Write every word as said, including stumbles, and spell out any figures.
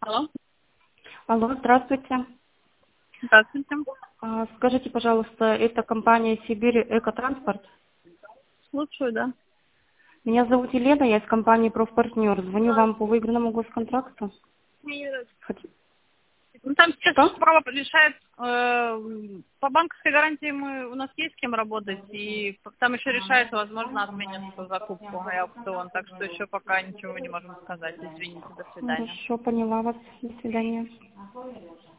Алло. Алло, здравствуйте. Здравствуйте. А, Скажите, пожалуйста, это компания «Сибирь Экотранспорт»? Слушаю, да. Меня зовут Елена, я из компании «Профпартнер». Звоню вам по выигранному госконтракту. Хот- Ну, там сейчас Что? право решает, э, по банковской гарантии мы, у нас есть с кем работать, и там еще решается, возможно, отменят эту закупку и аукцион, так что еще пока ничего не можем сказать. Извините, до свидания. Хорошо, поняла вас. До свидания.